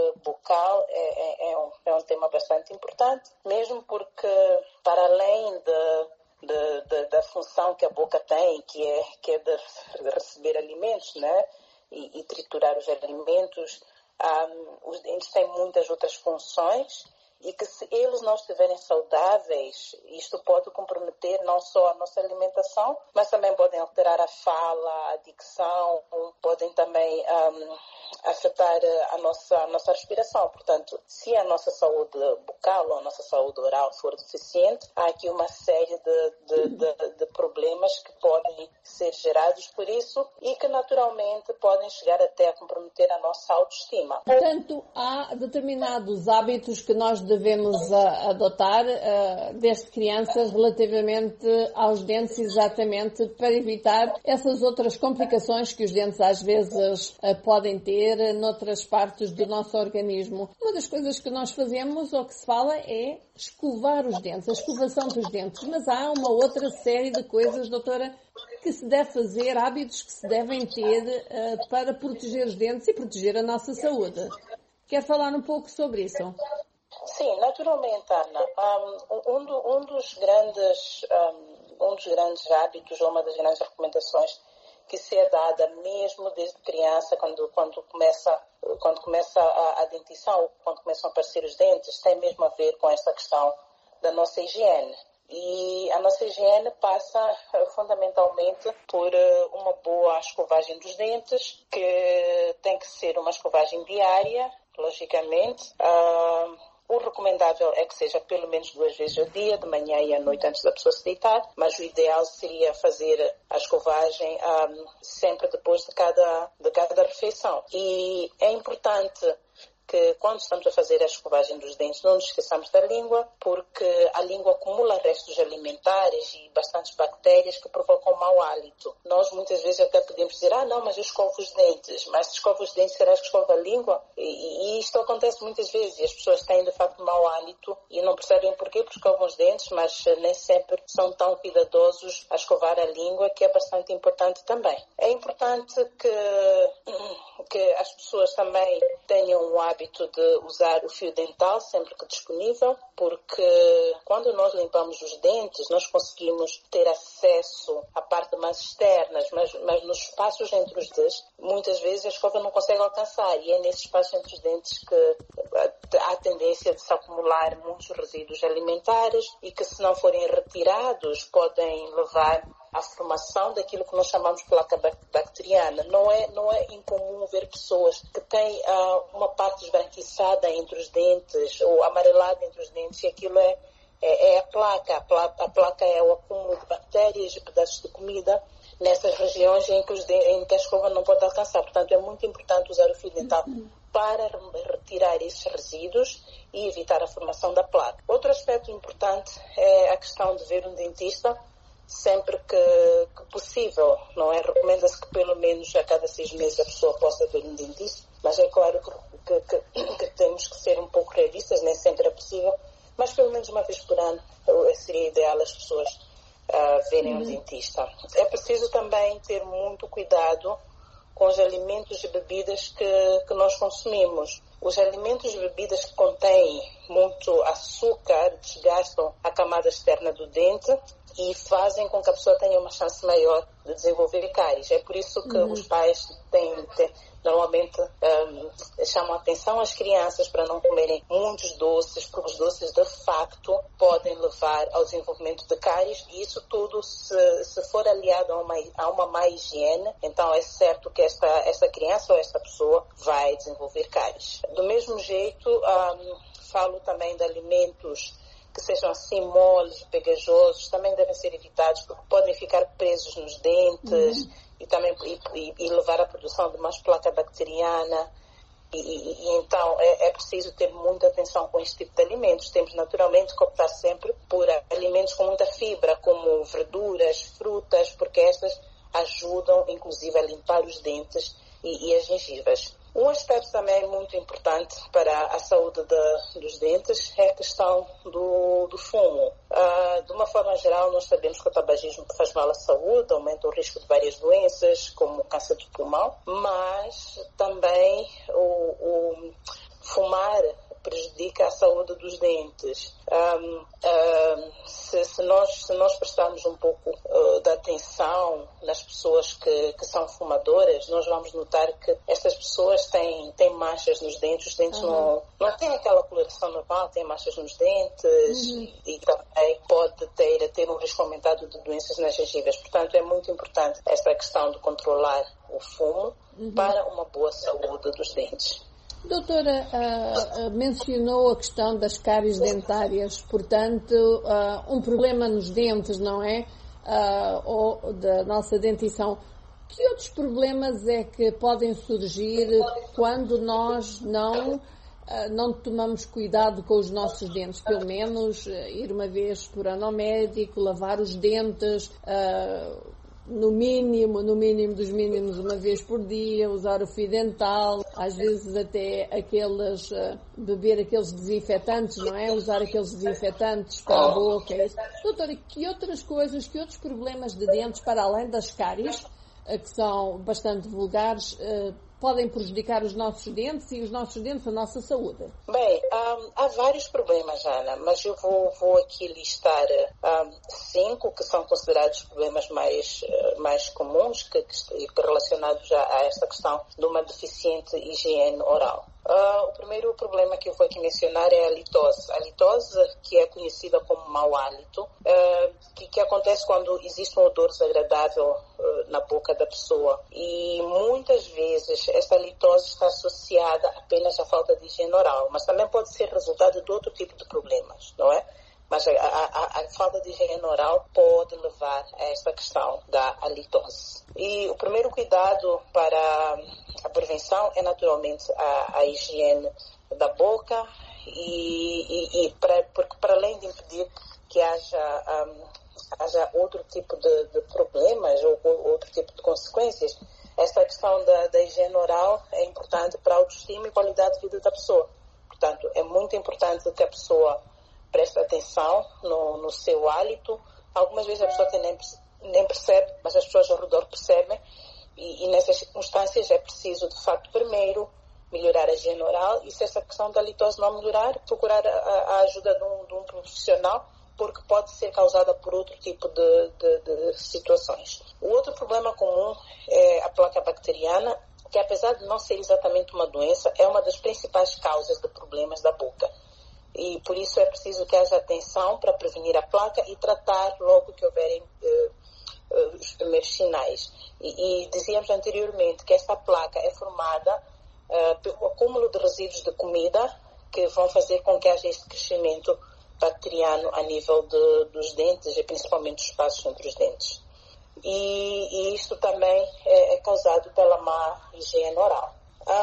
bucal é, é, é, um, é um tema bastante importante, mesmo porque, para além de, de, de, da função que a boca tem, que é, que é de receber alimentos, né, e, e triturar os alimentos, um, os dentes têm muitas outras funções, e que se eles não estiverem saudáveis, isto pode comprometer não só a nossa alimentação, mas também podem alterar a fala, a dicção, podem também um, afetar a nossa, a nossa respiração. Portanto, se a nossa saúde bucal ou a nossa saúde oral for deficiente, há aqui uma série de, de, de, de problemas que podem ser gerados por isso e que naturalmente podem chegar até a comprometer a nossa autoestima. Portanto, há determinados hábitos que nós devemos uh, adotar uh, desde crianças relativamente aos dentes, exatamente para evitar essas outras complicações que os dentes às vezes uh, podem ter noutras partes do nosso organismo. Uma das coisas que nós fazemos ou que se fala é escovar os dentes, a escovação dos dentes, mas há uma outra série de coisas, doutora, que se deve fazer, hábitos que se devem ter uh, para proteger os dentes e proteger a nossa saúde. Quer falar um pouco sobre isso? Sim, naturalmente, Ana. Um, um, do, um, dos grandes, um, um dos grandes hábitos, ou uma das grandes recomendações que se é dada mesmo desde criança, quando, quando começa, quando começa a, a dentição, quando começam a aparecer os dentes, tem mesmo a ver com esta questão da nossa higiene. E a nossa higiene passa fundamentalmente por uma boa escovagem dos dentes, que tem que ser uma escovagem diária, logicamente. Uh, O recomendável é que seja pelo menos duas vezes ao dia, de manhã e à noite antes da pessoa se deitar, mas o ideal seria fazer a escovagem um, sempre depois de cada, de cada refeição. E é importante que quando estamos a fazer a escovagem dos dentes não nos esqueçamos da língua, porque a língua acumula restos alimentares e bastantes bactérias que provocam mau hálito. Nós muitas vezes até podemos dizer, ah não, mas eu escovo os dentes, mas se escovo os dentes será que escova a língua? E, e isto acontece muitas vezes e as pessoas têm de facto mau hálito e não percebem porquê, porque escovam os dentes, mas nem sempre são tão cuidadosos a escovar a língua, que é bastante importante também. É importante que, que as pessoas também tenham um hábito hábito de usar o fio dental sempre que disponível, porque quando nós limpamos os dentes, nós conseguimos ter acesso à parte mais externa, mas, mas nos espaços entre os dentes, muitas vezes a escova não consegue alcançar, e é nesse espaço entre os dentes que há a tendência de se acumular muitos resíduos alimentares e que, se não forem retirados, podem levar à formação daquilo que nós chamamos de placa bacteriana. Não é, não é incomum ver pessoas que têm uh, uma parte esbranquiçada entre os dentes ou amarelada entre os dentes, e aquilo é, é, é a placa. A placa. A placa é o acúmulo de bactérias e pedaços de comida nessas regiões em que, os de, em que a escova não pode alcançar. Portanto, é muito importante usar o fio dental para retirar esses resíduos e evitar a formação da placa. Outro aspecto importante é a questão de ver um dentista sempre que, que possível, não é? Recomenda-se que pelo menos a cada seis meses a pessoa possa ver um dentista, mas é claro que, que, que, que temos que ser um pouco realistas, nem sempre é possível, mas pelo menos uma vez por ano seria ideal as pessoas uh, verem uhum. um dentista. É preciso também ter muito cuidado com os alimentos e bebidas que, que nós consumimos. Os alimentos e bebidas que contêm muito açúcar desgastam a camada externa do dente e fazem com que a pessoa tenha uma chance maior de desenvolver cáries. É por isso que uhum. os pais têm, têm, normalmente um, chamam a atenção às crianças para não comerem muitos doces, porque os doces de facto podem levar ao desenvolvimento de cáries, e isso tudo, se, se for aliado a uma, a uma má higiene, então é certo que esta, esta criança ou esta pessoa vai desenvolver cáries. Do mesmo jeito, um, falo também de alimentos que sejam assim moles e pegajosos, também devem ser evitados, porque podem ficar presos nos dentes uhum. e também e, e levar à produção de mais placa bacteriana. E, e, e então é, é preciso ter muita atenção com este tipo de alimentos. Temos naturalmente que optar sempre por alimentos com muita fibra, como verduras, frutas, porque estas ajudam inclusive a limpar os dentes e, e as gengivas. Um aspecto também muito importante para a saúde de, dos dentes é a questão do, do fumo. Uh, de uma forma geral, nós sabemos que o tabagismo faz mal à saúde, aumenta o risco de várias doenças, como câncer de pulmão, mas também o, o fumar prejudica a saúde dos dentes. Um, um, se, se, nós, se nós prestarmos um pouco uh, de atenção nas pessoas que, que são fumadoras, nós vamos notar que estas pessoas têm, têm manchas nos dentes, os dentes uhum. não, não têm aquela coloração normal, têm manchas nos dentes uhum. e, e também pode ter, ter um risco aumentado de doenças nas gengivas. Portanto, é muito importante esta questão de controlar o fumo uhum. para uma boa saúde dos dentes. Doutora, uh, uh, mencionou a questão das cáries dentárias, portanto, uh, um problema nos dentes, não é? Uh, ou da nossa dentição. Que outros problemas é que podem surgir quando nós não, uh, não tomamos cuidado com os nossos dentes? Pelo menos uh, ir uma vez por ano ao médico, lavar os dentes, uh, no mínimo, no mínimo dos mínimos, uma vez por dia, usar o fio dental, às vezes até aqueles, uh, beber aqueles desinfetantes, não é? Usar aqueles desinfetantes para a boca. É isso. Doutora, que outras coisas, que outros problemas de dentes, para além das cáries, uh, que são bastante vulgares, uh, podem prejudicar os nossos dentes e os nossos dentes, a nossa saúde? Bem, um, há vários problemas, Ana, mas eu vou, vou aqui listar um, cinco que são considerados problemas mais, mais comuns que, que relacionados a, a esta questão de uma deficiente higiene oral. Uh, o primeiro problema que eu vou aqui mencionar é a litose. A litose, que é conhecida como mau hálito, uh, que, que acontece quando existe um odor desagradável uh, na boca da pessoa. E muitas vezes esta litose está associada apenas à falta de higiene oral, mas também pode ser resultado de outro tipo de problemas, não é? Mas a, a, a falta de higiene oral pode levar a esta questão da halitose. E o primeiro cuidado para a prevenção é naturalmente a, a higiene da boca, e, e, e para, porque para além de impedir que haja, um, haja outro tipo de, de problemas ou, ou outro tipo de consequências, esta questão da, da higiene oral é importante para a autoestima e qualidade de vida da pessoa. Portanto, é muito importante que a pessoa preste atenção no, no seu hálito. Algumas vezes a pessoa nem, nem percebe, mas as pessoas ao redor percebem. E, e nessas circunstâncias é preciso, de facto, primeiro melhorar a higiene oral, e se essa questão da litose não melhorar, procurar a, a ajuda de um, de um profissional, porque pode ser causada por outro tipo de, de, de situações. O outro problema comum é a placa bacteriana, que apesar de não ser exatamente uma doença, é uma das principais causas de problemas da boca. E por isso é preciso que haja atenção para prevenir a placa e tratar logo que houverem uh, uh, os primeiros sinais. E, e dizíamos anteriormente que esta placa é formada uh, pelo acúmulo de resíduos de comida que vão fazer com que haja esse crescimento bacteriano a nível de, dos dentes e principalmente os espaços entre os dentes. E, e isto também é, é causado pela má higiene oral.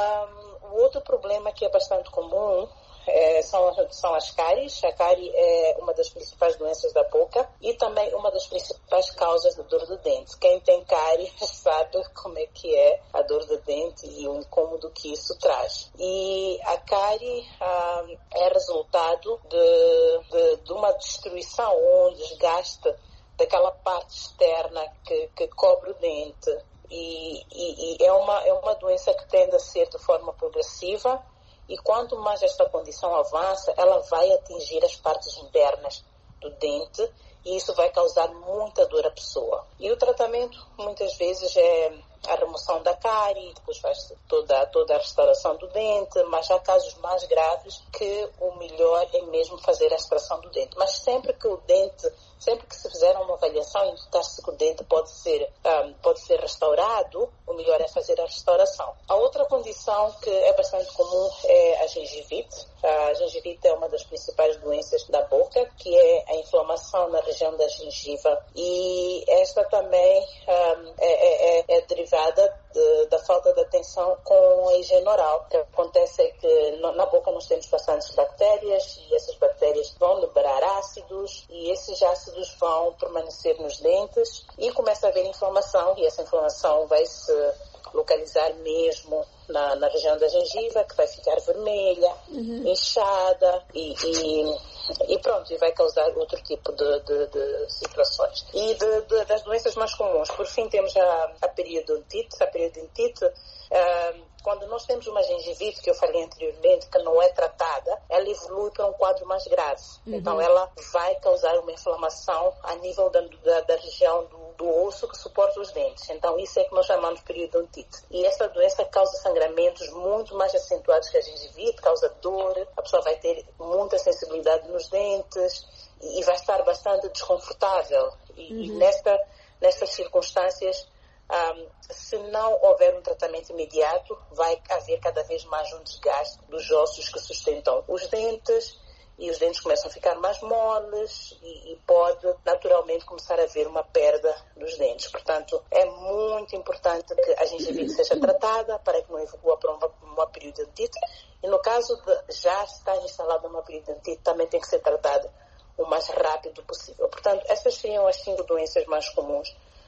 Um, o outro problema que é bastante comum é, são, são as cáries. A cárie é uma das principais doenças da boca e também uma das principais causas de dor de dente. Quem tem cárie sabe como é que é a dor de dente e o incômodo que isso traz. E a cárie um, é resultado de, de, de uma destruição ou um desgaste daquela parte externa que, que cobre o dente. E, e, e é, uma, é uma doença que tende a ser de forma progressiva, e quanto mais esta condição avança, ela vai atingir as partes internas do dente, e isso vai causar muita dor à pessoa. E o tratamento, muitas vezes, é a remoção da cárie, depois faz toda, toda a restauração do dente, mas há casos mais graves que o melhor é mesmo fazer a extração do dente. Mas sempre que o dente, sempre que se fizer uma avaliação e notar-se que o dente pode ser, um, pode ser restaurado, o melhor é fazer a restauração. A outra condição que é bastante comum é a gengivite. A gengivite é uma das principais doenças da boca, que é a inflamação na região da gengiva, e esta também um, é, é, é derivada de, da falta de atenção com a higiene oral. O que acontece é que no, na boca nós temos bastantes bactérias, e essas bactérias vão liberar ácidos, e esses ácidos vão permanecer nos dentes, e começa a haver inflamação, e essa inflamação vai se localizar mesmo na, na região da gengiva, que vai ficar vermelha, uhum. inchada, e, e, e pronto, e vai causar outro tipo de, de, de situações. E de, de, das doenças mais comuns, por fim, temos a, a periodontite. A periodontite, uh, quando nós temos uma gengivite, que eu falei anteriormente, que não é tratada, ela evolui para um quadro mais grave. Uhum. Então, ela vai causar uma inflamação a nível da, da, da região do, do osso que suporta os dentes. Então, isso é que nós chamamos de periodontite. E essa doença causa sangramentos muito mais acentuados que a gengivite, causa dor, a pessoa vai ter muita sensibilidade nos dentes e, e vai estar bastante desconfortável. E, uhum. e nesta, nestas circunstâncias, Um, se não houver um tratamento imediato, vai haver cada vez mais um desgaste dos ossos que sustentam os dentes, e os dentes começam a ficar mais moles, e, e pode naturalmente começar a haver uma perda dos dentes. Portanto, é muito importante que a gengivite seja tratada para que não evolua para uma, uma periodontite, e no caso de já estar instalada uma periodontite, também tem que ser tratada o mais rápido possível. Portanto, essas seriam as cinco doenças mais comuns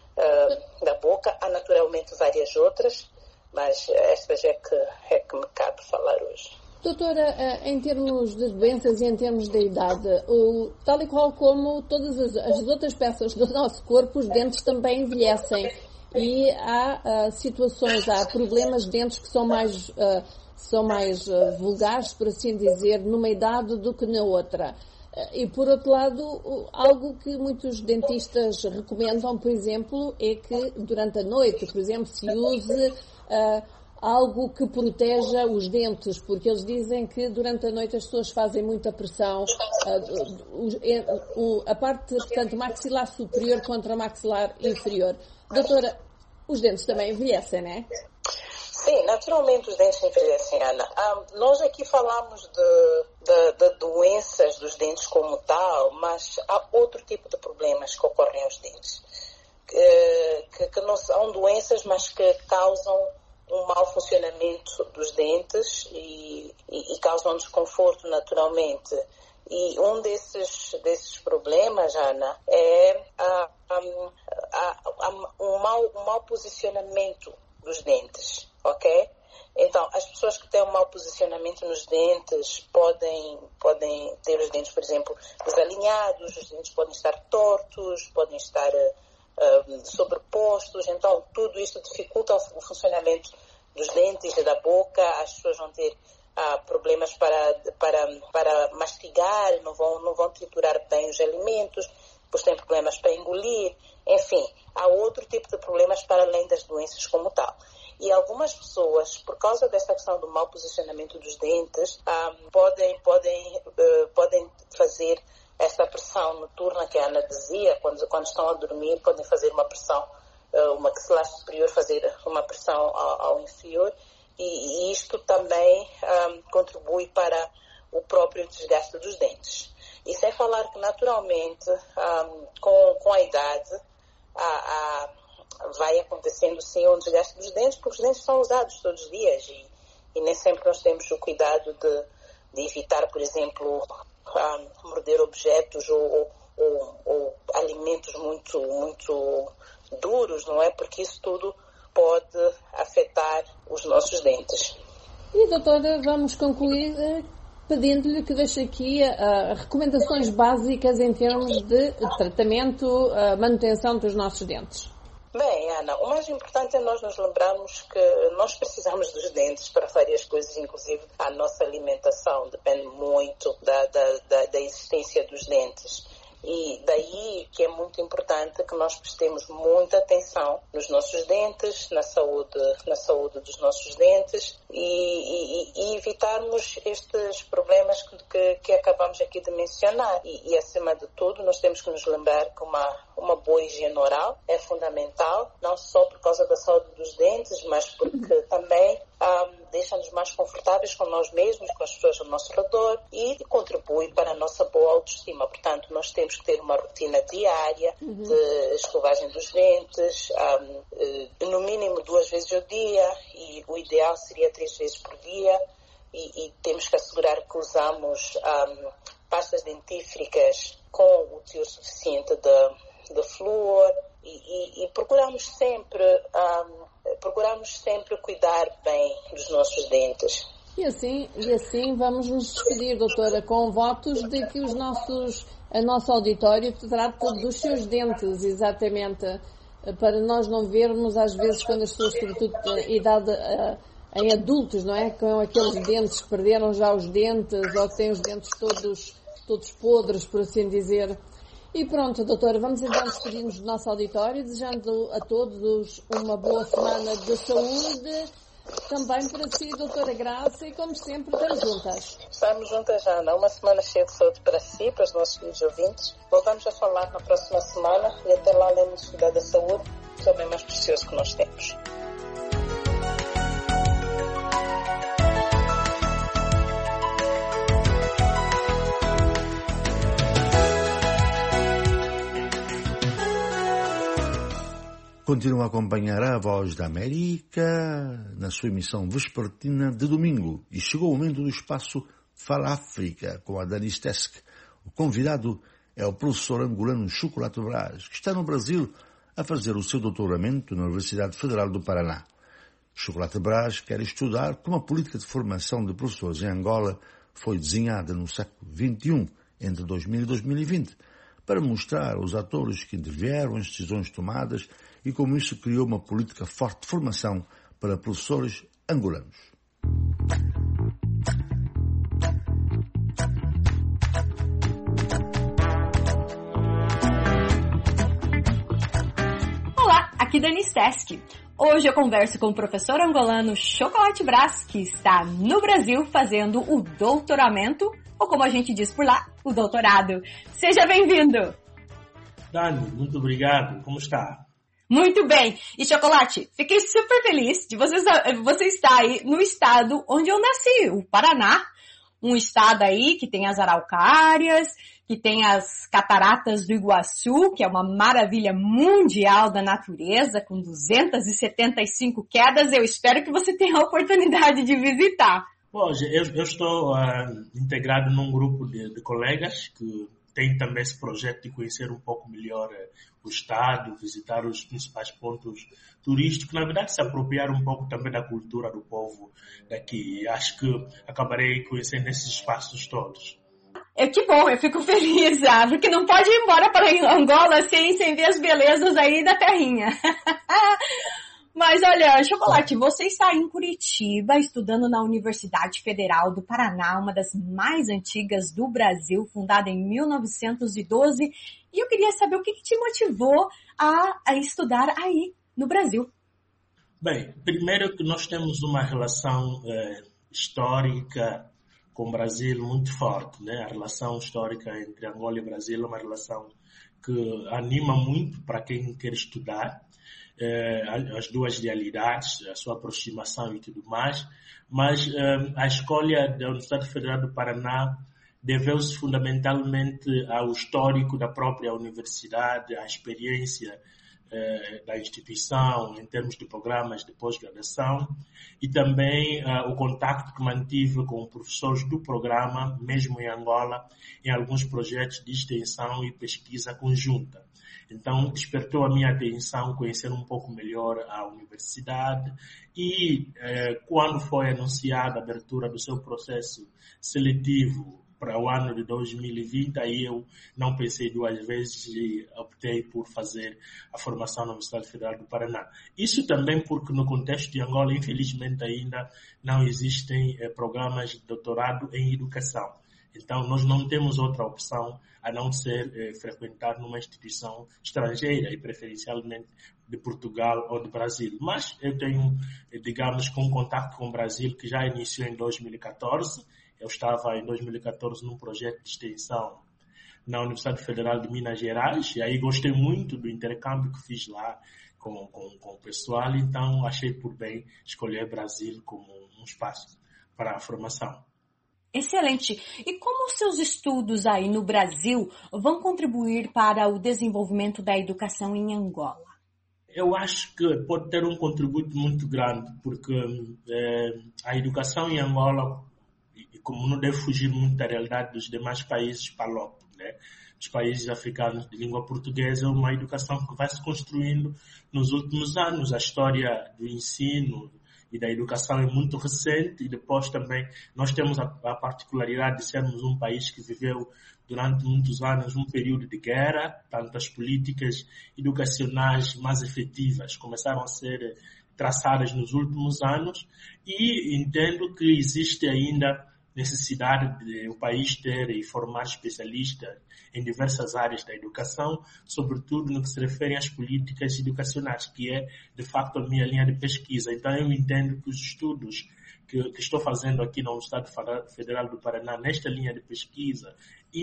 Uh, da boca. Há naturalmente várias outras, mas estas é que, é que me cabe falar hoje. Doutora, em termos de doenças e em termos de idade, o, tal e qual como todas as, as outras peças do nosso corpo, os dentes também envelhecem, e há uh, situações, há problemas de dentes que são mais, uh, são mais uh, vulgares, por assim dizer, numa idade do que na outra. E, por outro lado, algo que muitos dentistas recomendam, por exemplo, é que durante a noite, por exemplo, se use uh, algo que proteja os dentes, porque eles dizem que durante a noite as pessoas fazem muita pressão, uh, o, o, a parte, portanto, maxilar superior contra maxilar inferior. Doutora, os dentes também envelhecem, não é? Sim, naturalmente os dentes envelhecem, Ana. Ah, nós aqui falamos de, de, de doenças dos dentes como tal, mas há outro tipo de problemas que ocorrem aos dentes, que, que, que não são doenças, mas que causam um mau funcionamento dos dentes e, e, e causam desconforto naturalmente. E um desses, desses problemas, Ana, é a, a, a, um, mau, um mau posicionamento dos dentes. Ok? Então, as pessoas que têm um mau posicionamento nos dentes podem, podem ter os dentes, por exemplo, desalinhados, os dentes podem estar tortos, podem estar uh, sobrepostos. Então, tudo isso dificulta o funcionamento dos dentes e da boca, as pessoas vão ter ah, problemas para, para, para mastigar, não vão, não vão triturar bem os alimentos, depois têm problemas para engolir, enfim, há outro tipo de problemas para além das doenças como tal. E algumas pessoas, por causa dessa questão do mau posicionamento dos dentes, ah, podem, podem, uh, podem fazer essa pressão noturna que a Ana dizia, quando, quando estão a dormir, podem fazer uma pressão, uh, uma maxilar superior, fazer uma pressão ao, ao inferior, e, e isto também um, contribui para o próprio desgaste dos dentes. E sem falar que, naturalmente, um, com, com a idade, a, a, vai acontecendo, sim, um desgaste dos dentes, porque os dentes são usados todos os dias e, e nem sempre nós temos o cuidado de, de evitar, por exemplo, um, morder objetos ou, ou, ou alimentos muito, muito duros, não é? Porque isso tudo pode afetar os nossos dentes. E, doutora, vamos concluir pedindo-lhe que deixe aqui uh, recomendações básicas em termos de tratamento, uh, manutenção dos nossos dentes. Bem, Ana, o mais importante é nós nos lembrarmos que nós precisamos dos dentes para várias coisas, inclusive a nossa alimentação depende muito da, da, da, da existência dos dentes. E daí que é muito importante que nós prestemos muita atenção nos nossos dentes, na saúde, na saúde dos nossos dentes e, e, e evitarmos estes problemas que, que, que acabamos aqui de mencionar. E, e, acima de tudo, nós temos que nos lembrar que uma, uma boa higiene oral é fundamental, não só por causa da saúde dos dentes, mas porque também um, deixa-nos mais confortáveis com nós mesmos, com as pessoas ao nosso redor e contribui para a nossa boa autoestima. Portanto, nós temos que ter uma rotina diária uhum. de escovagem dos dentes, um, no mínimo duas vezes ao dia, e o ideal seria três vezes por dia, e, e temos que assegurar que usamos um, pastas dentífricas com o teor suficiente de, de flúor, e, e, e procuramos sempre um, procuramos sempre cuidar bem dos nossos dentes. E assim, e assim vamos nos despedir, doutora, com votos de que os nossos, a nosso auditório trata dos seus dentes, exatamente, para nós não vermos, às vezes, quando as pessoas, sobretudo em idade, em adultos, não é? Com aqueles dentes que perderam já os dentes, ou que têm os dentes todos, todos podres, por assim dizer. E pronto, doutora, vamos então despedir-nos do nosso auditório, desejando a todos uma boa semana de saúde, também para si, doutora Graça, e como sempre, estamos juntas. Estamos juntas, Ana. Uma semana cheia de saúde para si, para os nossos queridos ouvintes. Voltamos a falar na próxima semana e até lá, lembre-nos de cuidar da saúde, que é o bem mais precioso que nós temos. Continua a acompanhar a Voz da América na sua emissão vespertina de domingo. E chegou o momento do espaço Fala África com a Dani Stesk. O convidado é o professor angolano Chocolate Brás, que está no Brasil a fazer o seu doutoramento na Universidade Federal do Paraná. Chocolate Brás quer estudar como a política de formação de professores em Angola foi desenhada no século vinte e um, entre dois mil e dois mil e vinte, para mostrar aos atores que intervieram as decisões tomadas e como isso criou uma política forte de formação para professores angolanos. Olá, aqui Dani Stesk. Hoje eu converso com o professor angolano Chocolate Brás, que está no Brasil fazendo o doutoramento, ou como a gente diz por lá, o doutorado. Seja bem-vindo! Dani, muito obrigado. Como está? Muito bem. E Chocolate, fiquei super feliz de você, você estar aí no estado onde eu nasci, o Paraná. Um estado aí que tem as araucárias, que tem as cataratas do Iguaçu, que é uma maravilha mundial da natureza, com duzentas e setenta e cinco quedas. Eu espero que você tenha a oportunidade de visitar. Bom, eu, eu estou uh, integrado num grupo de, de colegas que tem também esse projeto de conhecer um pouco melhor uh, o estado, visitar os principais pontos turísticos, na verdade se apropriar um pouco também da cultura do povo daqui. Acho que acabarei conhecendo esses espaços todos. É que bom, eu fico feliz, ah, porque não pode ir embora para Angola sem, sem ver as belezas aí da terrinha. Mas olha, Chocolate, você está em Curitiba, estudando na Universidade Federal do Paraná, uma das mais antigas do Brasil, fundada em mil novecentos e doze. E eu queria saber o que, que te motivou a, a estudar aí no Brasil. Bem, primeiro que nós temos uma relação eh, histórica com o Brasil muito forte, né? A relação histórica entre Angola e Brasil é uma relação que anima muito para quem quer estudar. As duas realidades, a sua aproximação e tudo mais, mas um, a escolha da Universidade Federal do Paraná deveu-se fundamentalmente ao histórico da própria universidade, à experiência uh, da instituição em termos de programas de pós-graduação e também uh, o contacto que mantive com professores do programa, mesmo em Angola, em alguns projetos de extensão e pesquisa conjunta. Então, despertou a minha atenção conhecer um pouco melhor a universidade e eh, quando foi anunciada a abertura do seu processo seletivo para o ano de dois mil e vinte, aí eu não pensei duas vezes e optei por fazer a formação na Universidade Federal do Paraná. Isso também porque no contexto de Angola, infelizmente, ainda não existem eh, programas de doutorado em educação. Então, nós não temos outra opção a não ser eh, frequentar numa instituição estrangeira e preferencialmente de Portugal ou do Brasil. Mas eu tenho, eh, digamos, com um contato com o Brasil que já iniciou em dois mil e catorze. Eu estava em dois mil e catorze num projeto de extensão na Universidade Federal de Minas Gerais e aí gostei muito do intercâmbio que fiz lá com, com, com o pessoal. Então, achei por bem escolher Brasil como um espaço para a formação. Excelente. E como os seus estudos aí no Brasil vão contribuir para o desenvolvimento da educação em Angola? Eu acho que pode ter um contributo muito grande, porque é, a educação em Angola, como não deve fugir muito da realidade dos demais países palop, né? Os países africanos de língua portuguesa, é uma educação que vai se construindo nos últimos anos. A história do ensino e da educação é muito recente e depois também nós temos a, a particularidade de sermos um país que viveu durante muitos anos um período de guerra, tanto as políticas educacionais mais efetivas começaram a ser traçadas nos últimos anos e entendo que existe ainda necessidade de o país ter e formar especialistas em diversas áreas da educação, sobretudo no que se refere às políticas educacionais, que é, de facto, a minha linha de pesquisa. Então, eu entendo que os estudos que, que estou fazendo aqui na Universidade Federal do Paraná, nesta linha de pesquisa,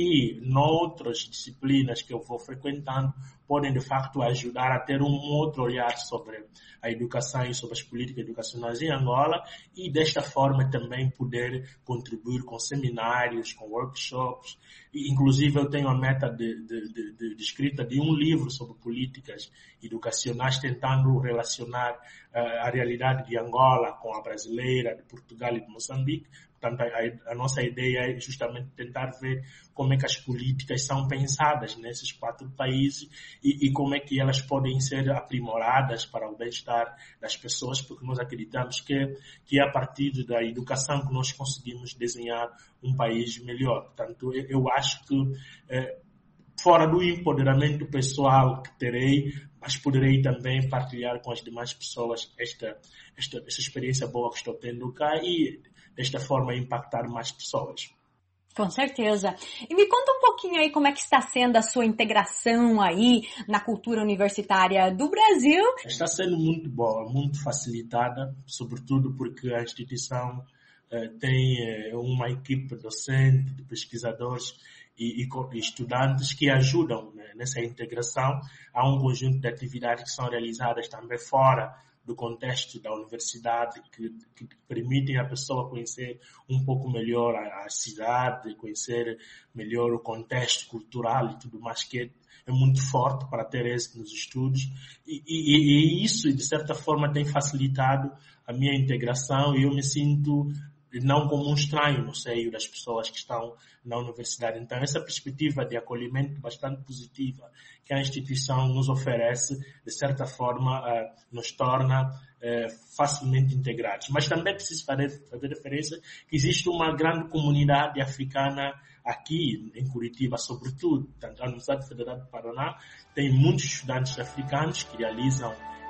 e noutras disciplinas que eu vou frequentando, podem, de facto, ajudar a ter um outro olhar sobre a educação e sobre as políticas educacionais em Angola e, desta forma, também poder contribuir com seminários, com workshops. E, inclusive, eu tenho a meta de, de, de, de, de escrita de um livro sobre políticas educacionais, tentando relacionar uh, a realidade de Angola com a brasileira, de Portugal e de Moçambique. Portanto, a, a nossa ideia é justamente tentar ver como é que as políticas são pensadas nesses quatro países e, e como é que elas podem ser aprimoradas para o bem-estar das pessoas, porque nós acreditamos que, que é a partir da educação que nós conseguimos desenhar um país melhor. Portanto, eu, eu acho que, eh, fora do empoderamento pessoal que terei, mas poderei também partilhar com as demais pessoas esta, esta, esta experiência boa que estou tendo cá e, desta forma, impactar mais pessoas. Com certeza. E me conta um pouquinho aí como é que está sendo a sua integração aí na cultura universitária do Brasil. Está sendo muito boa, muito facilitada, sobretudo porque a instituição eh, tem eh, uma equipe docente, de pesquisadores e, e estudantes que ajudam, né, nessa integração. Há um conjunto de atividades que são realizadas também fora do contexto da universidade, que, que permitem a pessoa conhecer um pouco melhor a, a cidade, conhecer melhor o contexto cultural e tudo mais, que é, é muito forte para ter êxito nos estudos. E, e, e isso, de certa forma, tem facilitado a minha integração e eu me sinto não como um estranho no seio das pessoas que estão na universidade. Então, essa perspectiva de acolhimento bastante positiva que a instituição nos oferece, de certa forma, uh, nos torna uh, facilmente integrados. Mas também preciso fazer, fazer referência que existe uma grande comunidade africana aqui em Curitiba, sobretudo. Tanto a Universidade Federal do Paraná tem muitos estudantes africanos que realizam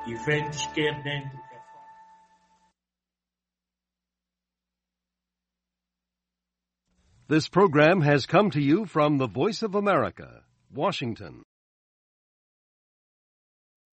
eventos, quer dentro, quer fora. This program has come to you from the Voice of America, Washington.